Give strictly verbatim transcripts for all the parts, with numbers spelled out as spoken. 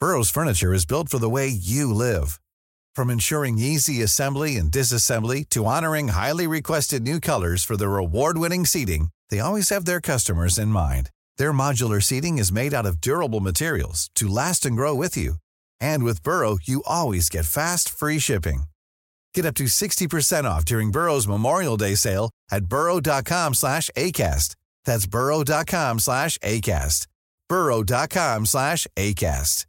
Burrow's furniture is built for the way you live. From ensuring easy assembly and disassembly to honoring highly requested new colors for their award-winning seating, they always have their customers in mind. Their modular seating is made out of durable materials to last and grow with you. And with Burrow, you always get fast, free shipping. Get up to sixty percent off during Burrow's Memorial Day sale at burrow.com slash ACAST. That's burrow.com slash ACAST. burrow.com slash ACAST.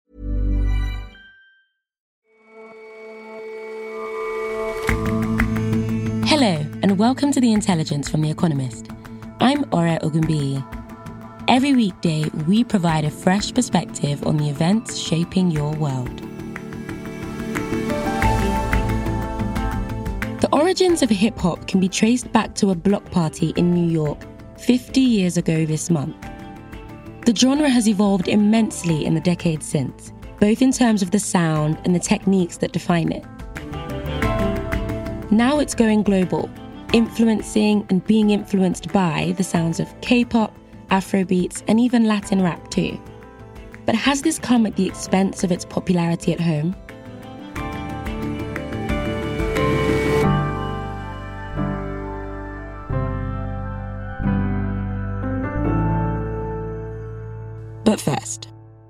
Hello, and welcome to The Intelligence from The Economist. I'm Ore Ogunbiyi. Every weekday, we provide a fresh perspective on the events shaping your world. The origins of hip-hop can be traced back to a block party in New York fifty years ago this month. The genre has evolved immensely in the decades since, both in terms of the sound and the techniques that define it. Now it's going global, influencing and being influenced by the sounds of K-pop, Afrobeats, and even Latin rap too. But has this come at the expense of its popularity at home? But first,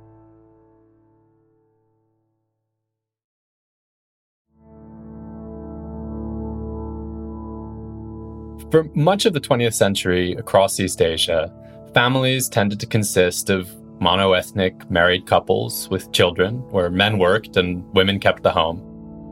for much of the twentieth century across East Asia, families tended to consist of monoethnic married couples with children, where men worked and women kept the home.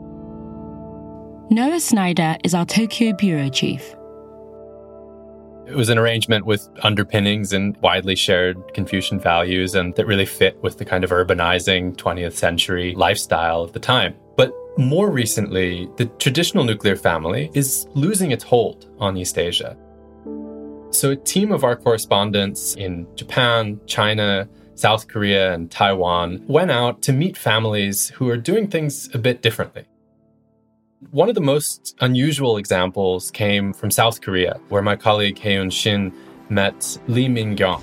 Noah Snyder is our Tokyo bureau chief. It was an arrangement with underpinnings and widely shared Confucian values, and that really fit with the kind of urbanizing twentieth century lifestyle of the time. But more recently, the traditional nuclear family is losing its hold on East Asia. So a team of our correspondents in Japan, China, South Korea, and Taiwan went out to meet families who are doing things a bit differently. One of the most unusual examples came from South Korea, where my colleague Haeun Shin met Lee Min-kyung.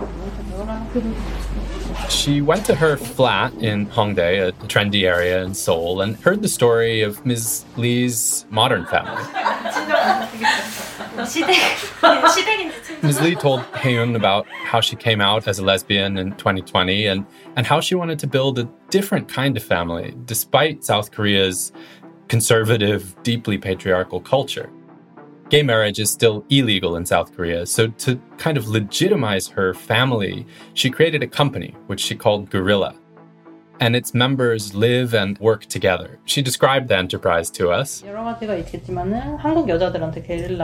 She went to her flat in Hongdae, a trendy area in Seoul, and heard the story of Miz Lee's modern family. Miz Lee told Haeun about how she came out as a lesbian in twenty twenty and, and how she wanted to build a different kind of family, despite South Korea's conservative, deeply patriarchal culture. Gay marriage is still illegal in South Korea, so to kind of legitimize her family, she created a company, which she called Guerrilla. And its members live and work together. She described the enterprise to us. 여러 가지가 있겠지만은 한국 여자들한테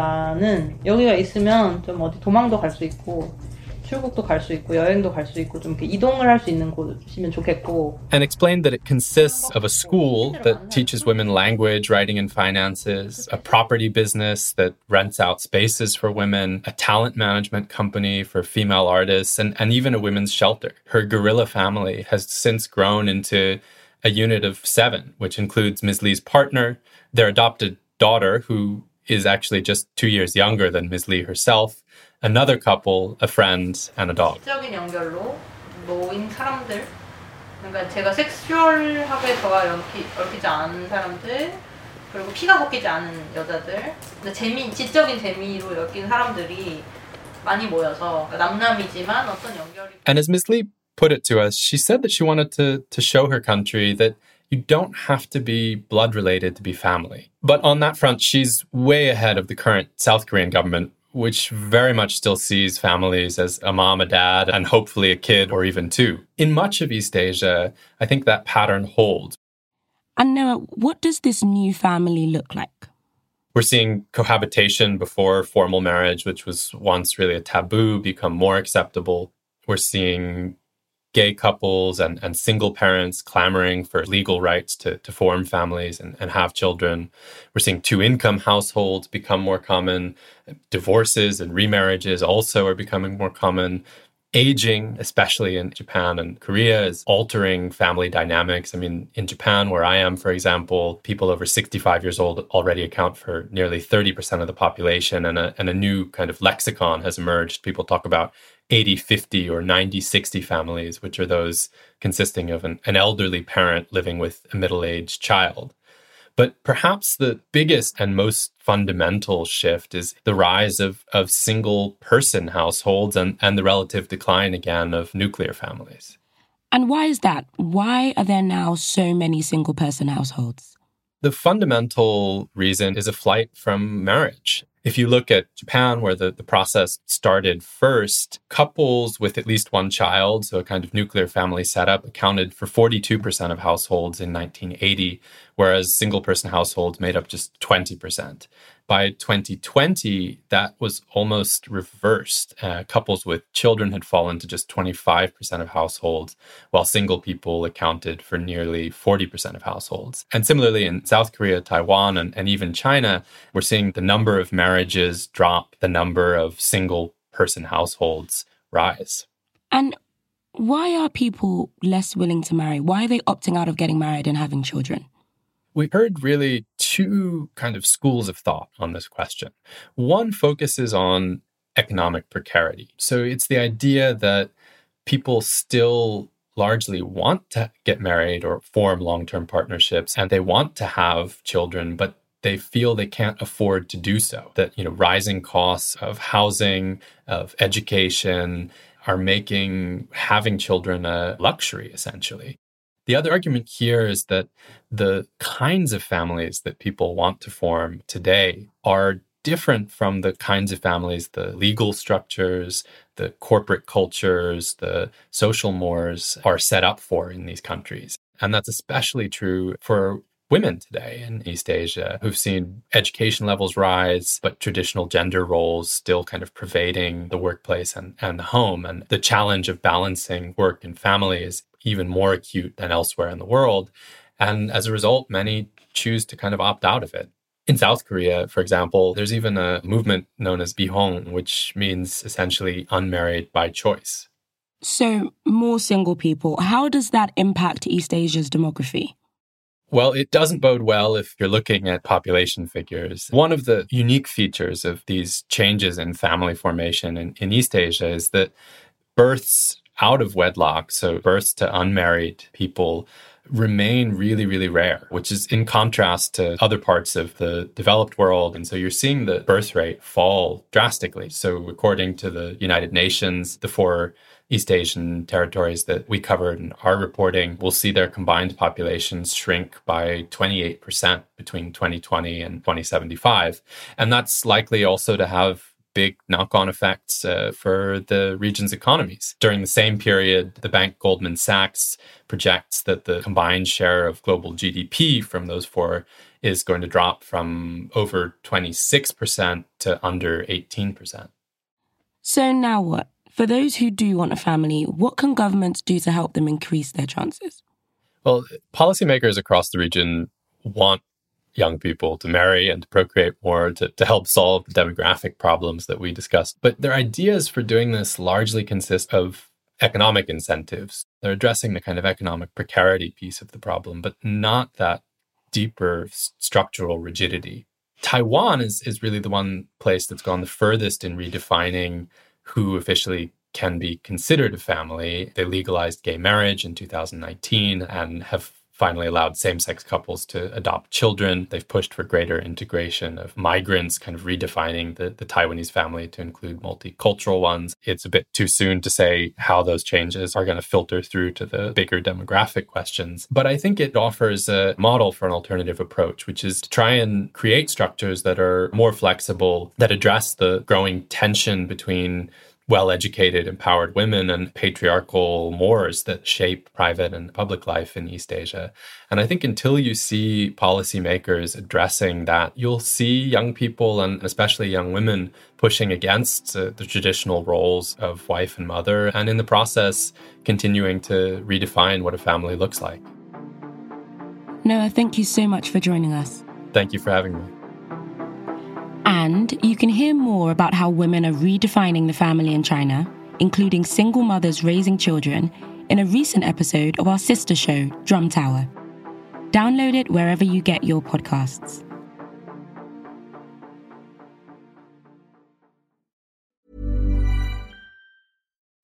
게릴라는 여기가 있으면 좀 어디 도망도 갈 수 있고 출국도 갈 수 있고 여행도 갈 수 있고 좀 이렇게 이동을 할 수 있는 곳이면 좋겠고. And explained that it consists of a school that teaches women language, writing, and finances, a property business that rents out spaces for women, a talent management company for female artists, and, and even a women's shelter. Her Guerrilla family has since grown into a unit of seven, which includes Miz Lee's partner, their adopted daughter, who is actually just two years younger than Miz Lee herself, another couple, a friend, and a dog. 지적인 연결로 모인 사람들, 그러니까 제가 섹슈얼하게 저와 엮이, 얽히지 않은 사람들, 그리고 피가 섞이지 않은 여자들, 근데 재미, 지적인 재미로 엮인 사람들이 많이 모여서 남남이지만 어떤 연결이. And as Miz Lee put it to us, she said that she wanted to to show her country that you don't have to be blood related to be family. But on that front, she's way ahead of the current South Korean government, which very much still sees families as a mom, a dad, and hopefully a kid or even two. In much of East Asia, I think that pattern holds. And Noah, what does this new family look like? We're seeing cohabitation before formal marriage, which was once really a taboo, become more acceptable. We're seeing gay couples and, and single parents clamoring for legal rights to, to form families and, and have children. We're seeing two-income households become more common. Divorces and remarriages also are becoming more common. Aging, especially in Japan and Korea, is altering family dynamics. I mean, in Japan, where I am, for example, people over sixty-five years old already account for nearly thirty percent of the population, and a, and a new kind of lexicon has emerged. People talk about eighty fifty or ninety sixty families, which are those consisting of an, an elderly parent living with a middle-aged child. But perhaps the biggest and most fundamental shift is the rise of, of single-person households and, and the relative decline, again, of nuclear families. And why is that? Why are there now so many single-person households? The fundamental reason is a flight from marriage. If you look at Japan, where the, the process started first, couples with at least one child, so a kind of nuclear family setup, accounted for forty-two percent of households in nineteen eighty, whereas single-person households made up just twenty percent. By twenty twenty, that was almost reversed. Uh, couples with children had fallen to just twenty-five percent of households, while single people accounted for nearly forty percent of households. And similarly, in South Korea, Taiwan, and, and even China, we're seeing the number of marriages drop, the number of single-person households rise. And why are people less willing to marry? Why are they opting out of getting married and having children? We heard really two kind of schools of thought on this question. One focuses on economic precarity. So it's the idea that people still largely want to get married or form long-term partnerships, and they want to have children, but they feel they can't afford to do so. That, you know, rising costs of housing, of education are making having children a luxury, essentially. The other argument here is that the kinds of families that people want to form today are different from the kinds of families, the legal structures, the corporate cultures, the social mores are set up for in these countries. And that's especially true for women today in East Asia, who've seen education levels rise, but traditional gender roles still kind of pervading the workplace and, and the home. And the challenge of balancing work and family is even more acute than elsewhere in the world. And as a result, many choose to kind of opt out of it. In South Korea, for example, there's even a movement known as bihong, which means essentially unmarried by choice. So more single people. How does that impact East Asia's demography? Well, it doesn't bode well if you're looking at population figures. One of the unique features of these changes in family formation in, in East Asia is that births out of wedlock, so births to unmarried people, remain really, really rare, which is in contrast to other parts of the developed world. And so you're seeing the birth rate fall drastically. So according to the United Nations, the four East Asian territories that we covered in our reporting will see their combined populations shrink by twenty-eight percent between twenty twenty and twenty seventy-five. And that's likely also to have big knock-on effects uh, for the region's economies. During the same period, the bank Goldman Sachs projects that the combined share of global G D P from those four is going to drop from over twenty-six percent to under eighteen percent. So now what? For those who do want a family, what can governments do to help them increase their chances? Well, policymakers across the region want young people to marry and to procreate more to, to help solve the demographic problems that we discussed. But their ideas for doing this largely consist of economic incentives. They're addressing the kind of economic precarity piece of the problem, but not that deeper structural rigidity. Taiwan is, is really the one place that's gone the furthest in redefining who officially can be considered a family. They legalized gay marriage in two thousand nineteen and have finally allowed same-sex couples to adopt children. They've pushed for greater integration of migrants, kind of redefining the, the Taiwanese family to include multicultural ones. It's a bit too soon to say how those changes are going to filter through to the bigger demographic questions. But I think it offers a model for an alternative approach, which is to try and create structures that are more flexible, that address the growing tension between well-educated, empowered women and patriarchal mores that shape private and public life in East Asia. And I think until you see policymakers addressing that, you'll see young people and especially young women pushing against uh, the traditional roles of wife and mother, and in the process, continuing to redefine what a family looks like. Noah, thank you so much for joining us. Thank you for having me. And you can hear more about how women are redefining the family in China, including single mothers raising children, in a recent episode of our sister show, Drum Tower. Download it wherever you get your podcasts.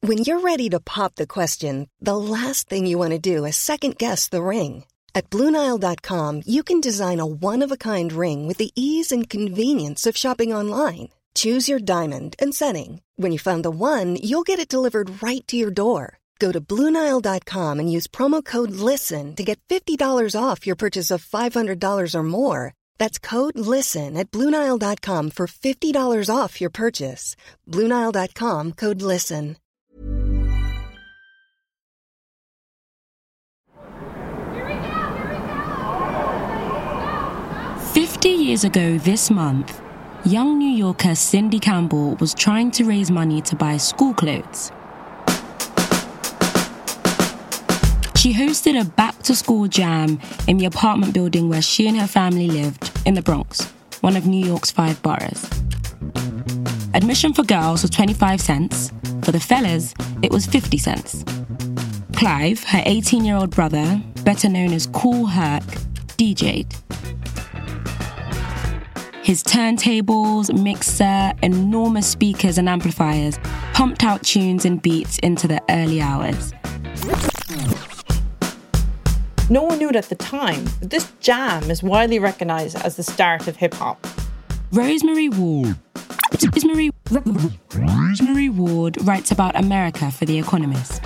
When you're ready to pop the question, the last thing you want to do is second-guess the ring. At Blue Nile dot com, you can design a one-of-a-kind ring with the ease and convenience of shopping online. Choose your diamond and setting. When you find the one, you'll get it delivered right to your door. Go to Blue Nile dot com and use promo code LISTEN to get fifty dollars off your purchase of five hundred dollars or more. That's code LISTEN at Blue Nile dot com for fifty dollars off your purchase. Blue Nile dot com, code LISTEN. Fifty years ago this month, young New Yorker Cindy Campbell was trying to raise money to buy school clothes. She hosted a back-to-school jam in the apartment building where she and her family lived in the Bronx, one of New York's five boroughs. Admission for girls was twenty-five cents. For the fellas, it was fifty cents. Clive, her eighteen-year-old brother, better known as Kool Herc, D J'd. His turntables, mixer, enormous speakers and amplifiers pumped out tunes and beats into the early hours. No one knew it at the time, but this jam is widely recognised as the start of hip-hop. Rosemary Ward. Rosemary, Rosemary Ward writes about America for The Economist.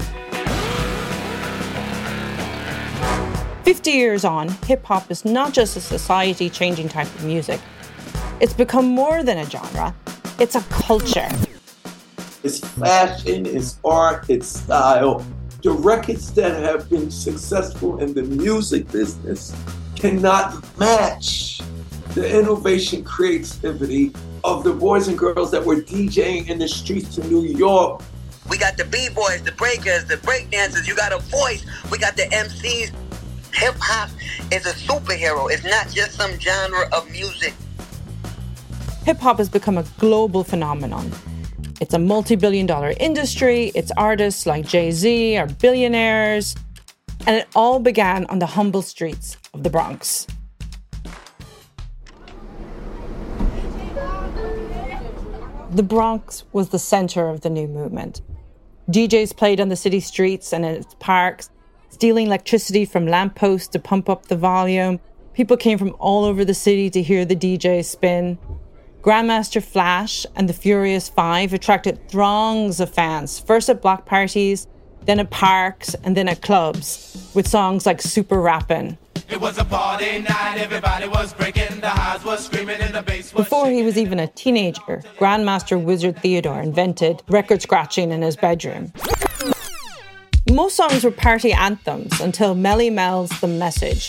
Fifty years on, hip-hop is not just a society-changing type of music. It's become more than a genre. It's a culture. It's fashion, it's art, it's style. The records that have been successful in the music business cannot match the innovation creativity of the boys and girls that were DJing in the streets of New York. We got the B-boys, the breakers, the breakdancers. You got a voice. We got the M Cs. Hip-hop is a superhero. It's not just some genre of music. Hip-hop has become a global phenomenon. It's a multi-billion dollar industry. Its artists like Jay-Z are billionaires. And it all began on the humble streets of the Bronx. The Bronx was the center of the new movement. D Js played on the city streets and in its parks, stealing electricity from lampposts to pump up the volume. People came from all over the city to hear the D J spin. Grandmaster Flash and the Furious Five attracted throngs of fans, first at block parties, then at parks, and then at clubs, with songs like Super Rappin'. It was a party night, everybody was breaking, the highs was screaming in the bass. Before he was even a teenager, Grandmaster Wizard Theodore invented record scratching in his bedroom. Most songs were party anthems until Melle Mel's The Message,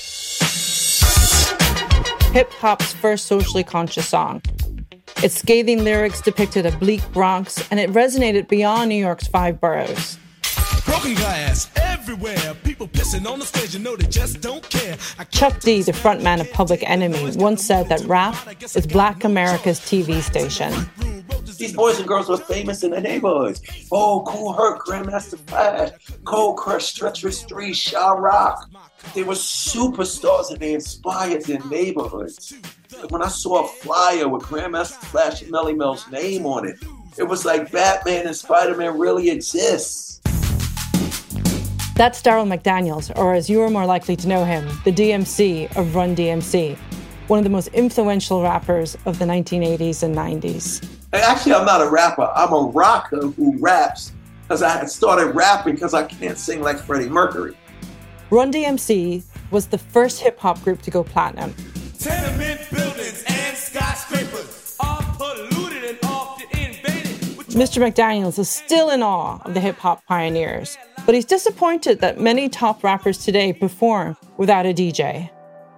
hip-hop's first socially conscious song. Its scathing lyrics depicted a bleak Bronx, and it resonated beyond New York's five boroughs. Broken glass everywhere, people pissing on the stage, you know they just don't care. Chuck D, the frontman of Public Enemy, once said that rap is Black America's T V station. These boys and girls were famous in the neighborhoods. Oh, Kool Herc, Grandmaster Flash, Cold Crush, Treacherous three, Sha Rock. They were superstars and they inspired their neighborhoods. When I saw a flyer with Grandmaster Flash and Melle Mel's name on it, it was like Batman and Spider-Man really exists. That's Darryl McDaniels, or as you are more likely to know him, the D M C of Run D M C, one of the most influential rappers of the nineteen eighties and nineties. Actually, I'm not a rapper. I'm a rocker who raps because I had started rapping because I can't sing like Freddie Mercury. Run D M C was the first hip-hop group to go platinum. Tenement buildings and skyscrapers are polluted and often invaded. Mister McDaniels is still in awe of the hip-hop pioneers, but he's disappointed that many top rappers today perform without a D J.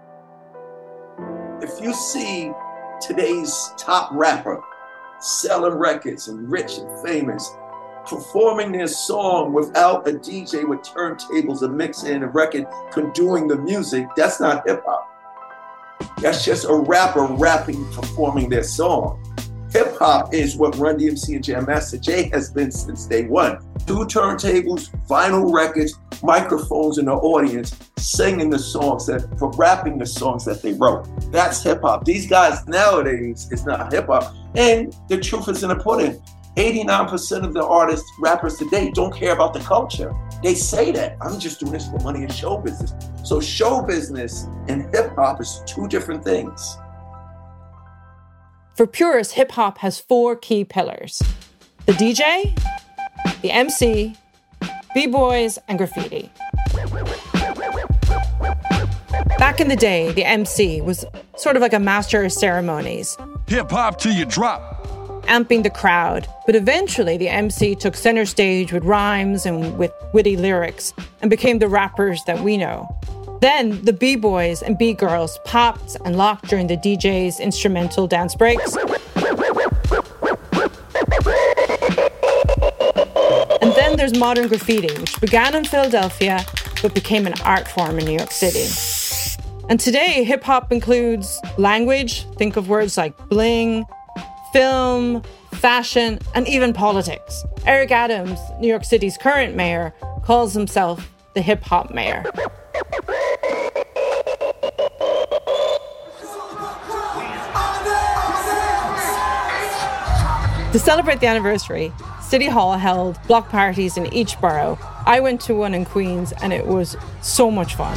If you see today's top rapper selling records and rich and famous, performing their song without a D J with turntables, a mixer, and a record doing the music, that's not hip-hop. That's just a rapper rapping, performing their song. Hip-hop is what Run D M C and Jam Master Jay has been since day one. Two turntables, vinyl records, microphones in the audience, singing the songs, that, for rapping the songs that they wrote. That's hip-hop. These guys nowadays is not hip-hop. And the truth is in the pudding. eighty-nine percent of the artists, rappers today don't care about the culture. They say that. I'm just doing this for money in show business. So show business and hip hop is two different things. For purists, hip hop has four key pillars: the D J, the M C, B-boys, and graffiti. Back in the day, the M C was sort of like a master of ceremonies. Hip hop till you drop. Amping the crowd. But eventually, the M C took center stage with rhymes and with witty lyrics and became the rappers that we know. Then the B-boys and B-girls popped and locked during the D J's instrumental dance breaks. And then there's modern graffiti, which began in Philadelphia but became an art form in New York City. And today, hip-hop includes language, think of words like bling, film, fashion, and even politics. Eric Adams, New York City's current mayor, calls himself the hip-hop mayor. To celebrate the anniversary, City Hall held block parties in each borough. I went to one in Queens, and it was so much fun.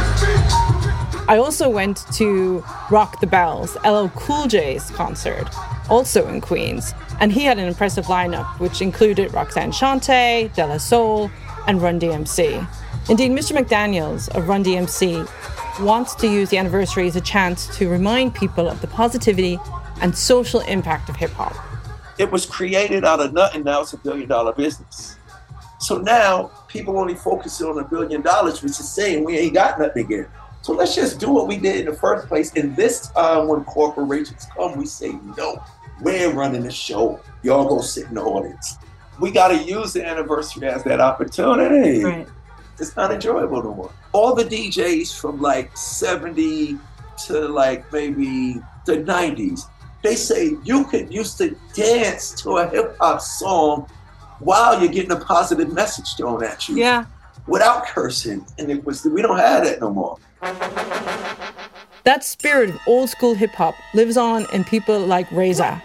I also went to Rock the Bells, L L Cool J's concert, also in Queens. And he had an impressive lineup, which included Roxanne Shante, De La Soul, and Run D M C. Indeed, Mister McDaniels of Run D M C wants to use the anniversary as a chance to remind people of the positivity and social impact of hip-hop. It was created out of nothing, now it's a billion dollar business. So now people only focus on a billion dollars, which is saying we ain't got nothing again. So let's just do what we did in the first place. And this time when corporations come, we say, no, we're running the show. Y'all go sit in the audience. We got to use the anniversary as that opportunity. Right. It's not enjoyable no more. All the D Js from like seventy to like maybe the nineties, they say you could used to dance to a hip hop song while you're getting a positive message thrown at you. Yeah. Without cursing. And it was, we don't have that no more. That spirit of old school hip hop lives on in people like Reza.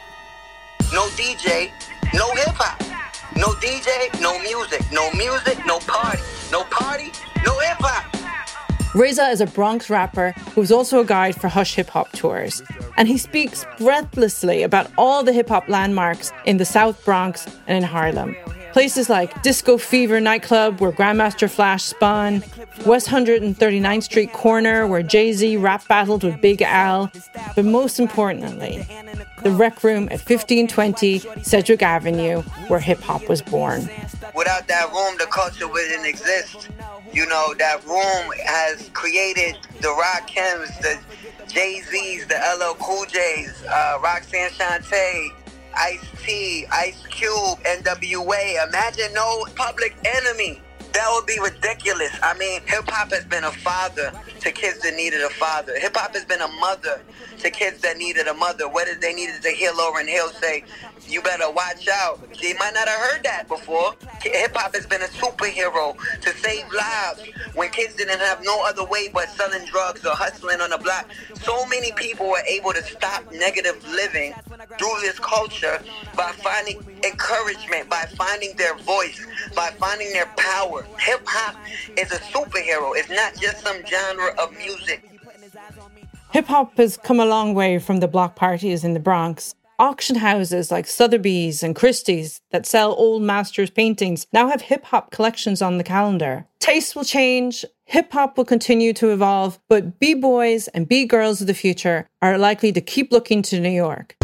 No D J, no hip hop. No D J, no music. No music, no party. No party, no hip hop. Reza is a Bronx rapper who's also a guide for Hush Hip Hop tours. And he speaks breathlessly about all the hip hop landmarks in the South Bronx and in Harlem. Places like Disco Fever nightclub, where Grandmaster Flash spun, West one hundred thirty-ninth Street corner, where Jay-Z rap battled with Big Al, but most importantly, the Rec Room at fifteen twenty Sedgwick Avenue, where hip-hop was born. Without that room, the culture wouldn't exist. You know, that room has created the Rakims, the Jay-Z's, the L L Cool J's, uh, Roxanne Shante, Ice-T, Ice Cube, N W A. Imagine no Public Enemy. That would be ridiculous. I mean, hip-hop has been a father to kids that needed a father. Hip-hop has been a mother to kids that needed a mother. Whether they needed to hear Lauryn Hill say, you better watch out. They might not have heard that before. Hip-hop has been a superhero to save lives when kids didn't have no other way but selling drugs or hustling on the block. So many people were able to stop negative living through this culture by finding encouragement, by finding their voice, by finding their power. Hip-hop is a superhero. It's not just some genre of music. Hip-hop has come a long way from the block parties in the Bronx. Auction houses like Sotheby's and Christie's that sell old masters' paintings now have hip-hop collections on the calendar. Tastes will change, hip-hop will continue to evolve, but B-boys and B-girls of the future are likely to keep looking to New York.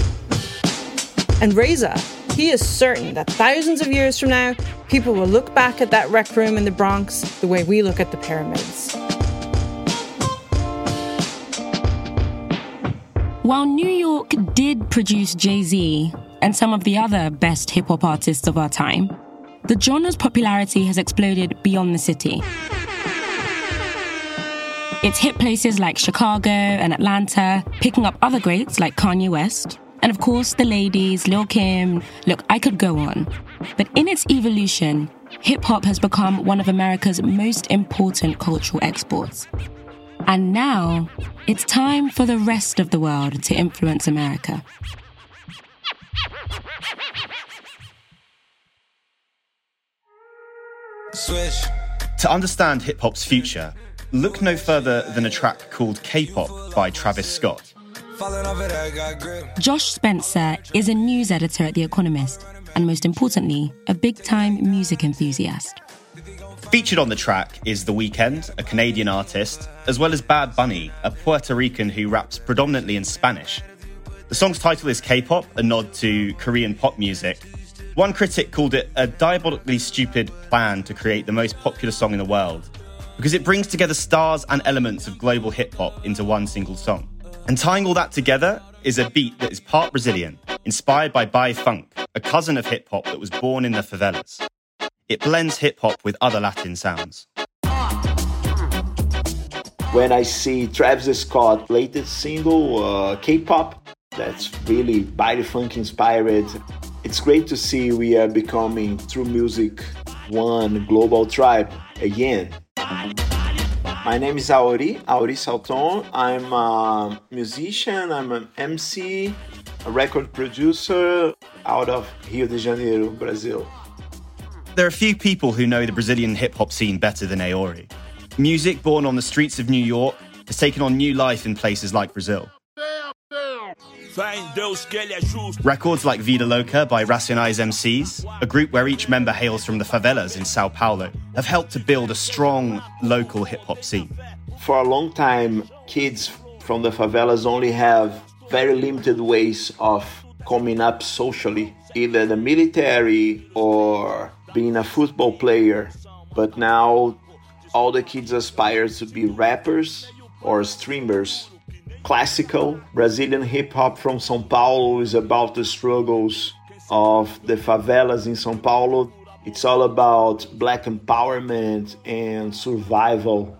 And Reza, he is certain that thousands of years from now, people will look back at that rec room in the Bronx the way we look at the pyramids. While New York did produce Jay-Z and some of the other best hip-hop artists of our time, the genre's popularity has exploded beyond the city. It's hit places like Chicago and Atlanta, picking up other greats like Kanye West, and of course the ladies, Lil' Kim. Look, I could go on. But in its evolution, hip-hop has become one of America's most important cultural exports. And now, it's time for the rest of the world to influence America. To understand hip-hop's future, look no further than a track called K-pop by Travis Scott. Josh Spencer is a news editor at The Economist, and most importantly, a big-time music enthusiast. Featured on the track is The Weeknd, a Canadian artist, as well as Bad Bunny, a Puerto Rican who raps predominantly in Spanish. The song's title is K-pop, a nod to Korean pop music. One critic called it a diabolically stupid plan to create the most popular song in the world, because it brings together stars and elements of global hip-hop into one single song. And tying all that together is a beat that is part Brazilian, inspired by Bai Funk, a cousin of hip-hop that was born in the favelas. It blends hip-hop with other Latin sounds. When I see Travis Scott's latest single, uh, K-pop, that's really Bai Funk inspired. It's great to see we are becoming, through music, one global tribe again. My name is Auri, Auri Salton. I'm a musician, I'm an M C, a record producer out of Rio de Janeiro, Brazil. There are few people who know the Brazilian hip-hop scene better than Auri. Music born on the streets of New York has taken on new life in places like Brazil. Records like Vida Louca by Racionais M Cs, a group where each member hails from the favelas in Sao Paulo, have helped to build a strong local hip-hop scene. For a long time, kids from the favelas only have very limited ways of coming up socially, either the military or being a football player. But now all the kids aspire to be rappers or streamers. Classical Brazilian hip-hop from São Paulo is about the struggles of the favelas in São Paulo. It's all about black empowerment and survival.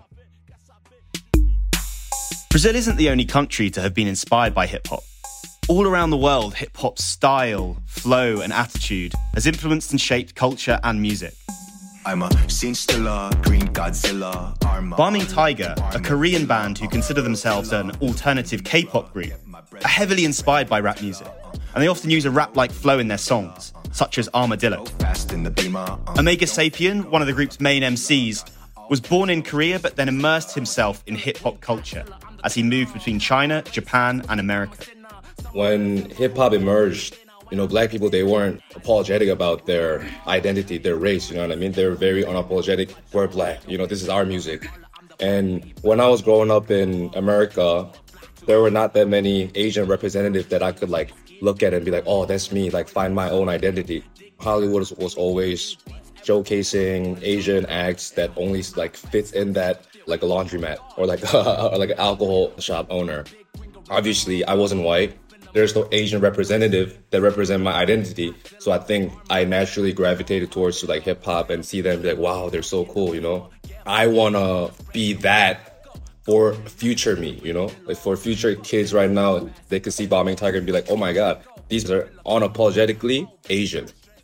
Brazil isn't the only country to have been inspired by hip-hop. All around the world, hip-hop's style, flow, and attitude has influenced and shaped culture and music. I'm a scene stiller, green Godzilla. Barming Tiger, a Korean band who consider themselves an alternative K-pop group, are heavily inspired by rap music, and they often use a rap-like flow in their songs, such as Armadillo. Omega Sapien, one of the group's main M Cs, was born in Korea but then immersed himself in hip-hop culture as he moved between China, Japan, and America. When hip-hop emerged, you know, black people, they weren't apologetic about their identity, their race, you know what I mean? They were very unapologetic. We're black, you know, this is our music. And when I was growing up in America, there were not that many Asian representatives that I could, like, look at and be like, oh, that's me, like, find my own identity. Hollywood was, was always showcasing Asian acts that only, like, fits in that, like a laundromat or, like, or like an alcohol shop owner. Obviously, I wasn't white. There's no Asian representative that represent my identity. So I think I naturally gravitated towards like hip hop and see them be like, wow, they're so cool, you know? I want to be that for future me, you know? Like for future kids right now, they could see Barming Tiger and be like, oh my God, these are unapologetically Asian.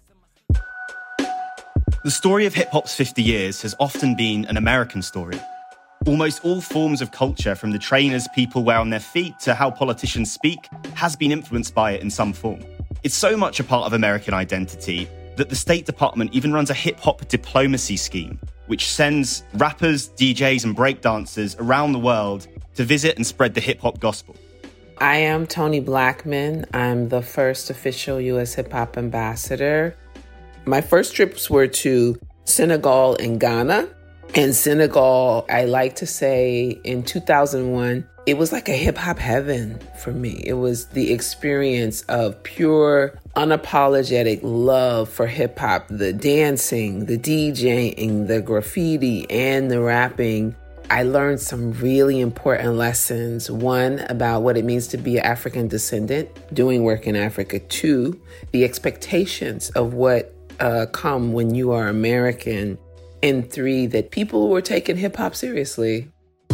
The story of hip hop's fifty years has often been an American story. Almost all forms of culture, from the trainers people wear on their feet to how politicians speak, has been influenced by it in some form. It's so much a part of American identity that the State Department even runs a hip-hop diplomacy scheme, which sends rappers, D Js, and breakdancers around the world to visit and spread the hip-hop gospel. I am Tony Blackman. I'm the first official U S hip-hop ambassador. My first trips were to Senegal and Ghana. In Senegal, I like to say in two thousand one, it was like a hip hop heaven for me. It was the experience of pure, unapologetic love for hip hop, the dancing, the DJing, the graffiti, and the rapping. I learned some really important lessons. One, about what it means to be an African descendant, doing work in Africa. Two, the expectations of what uh, come when you are American. And three, that people were taking hip-hop seriously.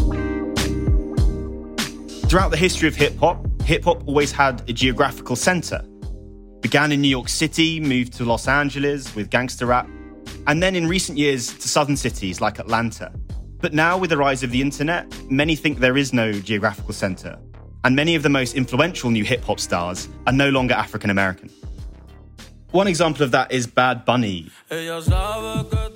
Throughout the history of hip-hop, hip-hop always had a geographical center. Began in New York City, moved to Los Angeles with gangster rap, and then in recent years to southern cities like Atlanta. But now, with the rise of the internet, many think there is no geographical center, and many of the most influential new hip-hop stars are no longer African-American. One example of that is Bad Bunny, a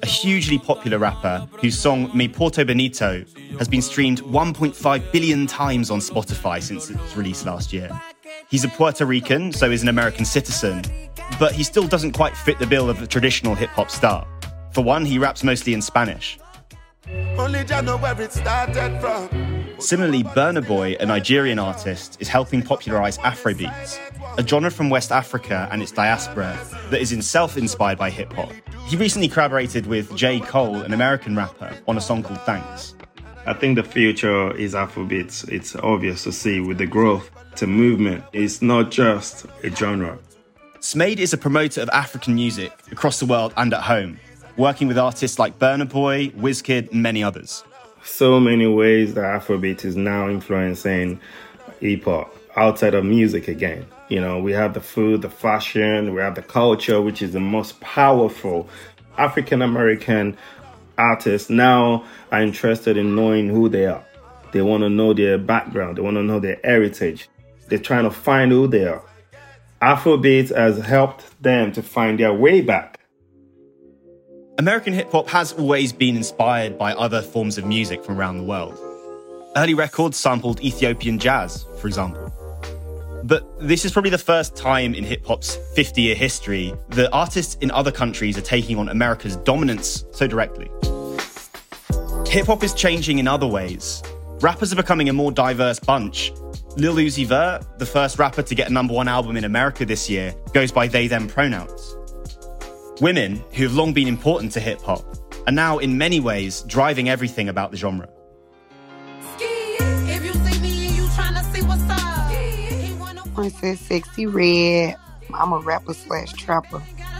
a hugely popular rapper whose song Mi Porto Bonito has been streamed one point five billion times on Spotify since its release last year. He's a Puerto Rican, so is an American citizen, but he still doesn't quite fit the bill of a traditional hip-hop star. For one, he raps mostly in Spanish. Only Jah know where it started from. Similarly, Burna Boy, a Nigerian artist, is helping popularise Afrobeats, a genre from West Africa and its diaspora that is itself inspired by hip-hop. He recently collaborated with J. Cole, an American rapper, on a song called Thanks. I think the future is Afrobeats. It's obvious to see with the growth. It's a movement. It's not just a genre. Smade is a promoter of African music across the world and at home, working with artists like Burna Boy, Wizkid, and many others. So many ways that Afrobeat is now influencing hip-hop outside of music again. You know, we have the food, the fashion, we have the culture, which is the most powerful. African-American artists now are interested in knowing who they are. They want to know their background. They want to know their heritage. They're trying to find who they are. Afrobeat has helped them to find their way back. American hip-hop has always been inspired by other forms of music from around the world. Early records sampled Ethiopian jazz, for example. But this is probably the first time in hip-hop's fifty-year history that artists in other countries are taking on America's dominance so directly. Hip-hop is changing in other ways. Rappers are becoming a more diverse bunch. Lil Uzi Vert, the first rapper to get a number one album in America this year, goes by they-them pronouns. Women, who have long been important to hip-hop, are now in many ways driving everything about the genre. Princess Sexy Red. I'm a rapper slash trapper.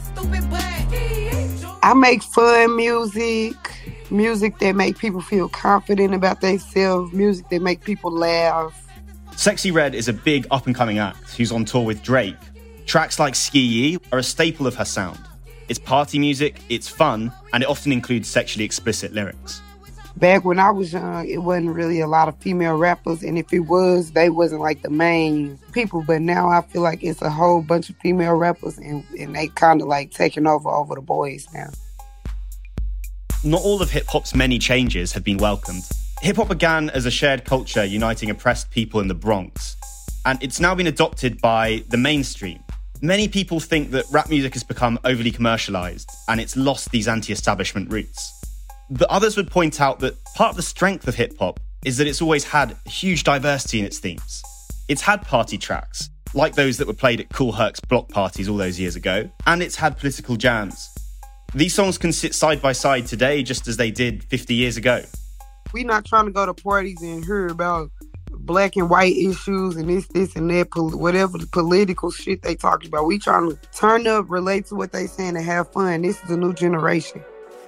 I make fun music, music that make people feel confident about themselves, music that make people laugh. Sexy Red is a big up-and-coming act who's on tour with Drake. Tracks like Ski Yee are a staple of her sound. It's party music, it's fun, and it often includes sexually explicit lyrics. Back when I was young, it wasn't really a lot of female rappers, and if it was, they wasn't like the main people. But now I feel like it's a whole bunch of female rappers, and, and they kind of like taking over over the boys now. Not all of hip-hop's many changes have been welcomed. Hip-hop began as a shared culture uniting oppressed people in the Bronx, and it's now been adopted by the mainstream. Many people think that rap music has become overly commercialized and it's lost these anti-establishment roots. But others would point out that part of the strength of hip-hop is that it's always had huge diversity in its themes. It's had party tracks, like those that were played at Kool Herc's block parties all those years ago, and it's had political jams. These songs can sit side by side today just as they did fifty years ago. We not trying to go to parties and hear about black and white issues and this, this, and that, whatever the political shit they talking about. We trying to turn up, relate to what they saying, and have fun. This is a new generation.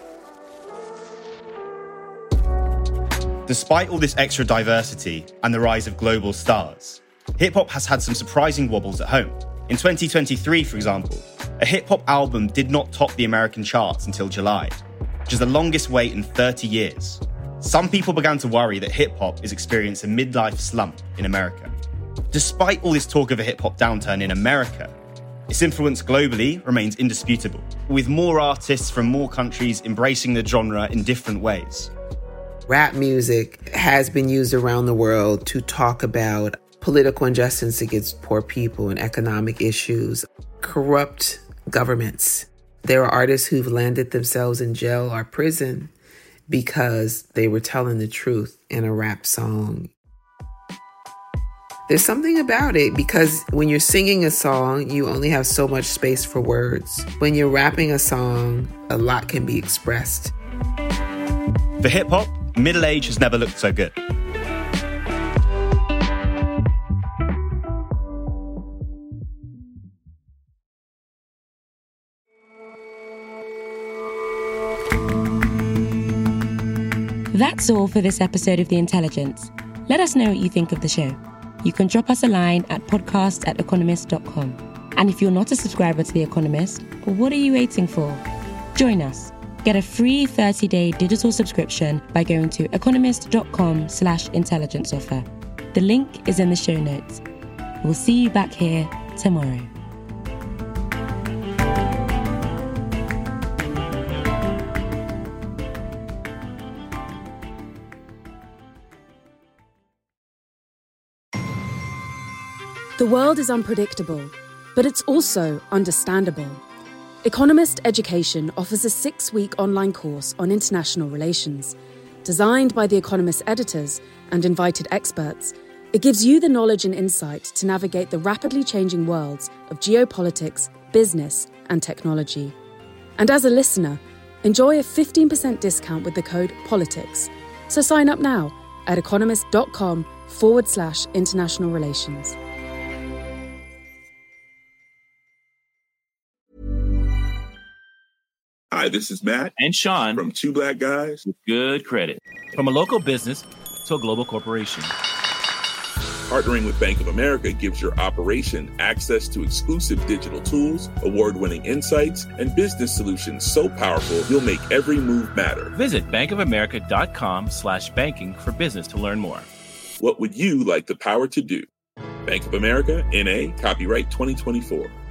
Despite all this extra diversity and the rise of global stars, hip-hop has had some surprising wobbles at home. In twenty twenty-three, for example, a hip-hop album did not top the American charts until July, which is the longest wait in thirty years. Some people began to worry that hip-hop is experiencing a midlife slump in America. Despite all this talk of a hip-hop downturn in America, its influence globally remains indisputable, with more artists from more countries embracing the genre in different ways. Rap music has been used around the world to talk about political injustice against poor people and economic issues, corrupt governments. There are artists who've landed themselves in jail or prison because they were telling the truth in a rap song. There's something about it because when you're singing a song, you only have so much space for words. When you're rapping a song, a lot can be expressed. For hip-hop, middle age has never looked so good. That's all for this episode of The Intelligence. Let us know what you think of the show. You can drop us a line at podcast at economist dot com. And if you're not a subscriber to The Economist, what are you waiting for? Join us. Get a free thirty-day digital subscription by going to economist.com slash intelligence offer. The link is in the show notes. We'll see you back here tomorrow. The world is unpredictable, but it's also understandable. Economist Education offers a six-week online course on international relations. Designed by The Economist editors and invited experts, it gives you the knowledge and insight to navigate the rapidly changing worlds of geopolitics, business, and technology. And as a listener, enjoy a fifteen percent discount with the code POLITICS. So sign up now at economist.com forward slash international relations. Hi, this is Matt and Sean from Two Black Guys with Good Credit. From a local business to a global corporation, partnering with Bank of America gives your operation access to exclusive digital tools, award-winning insights, and business solutions so powerful you'll make every move matter. Visit bankofamerica.com slash banking for business to learn more. What would you like the power to do? Bank of America, N A, copyright twenty twenty-four.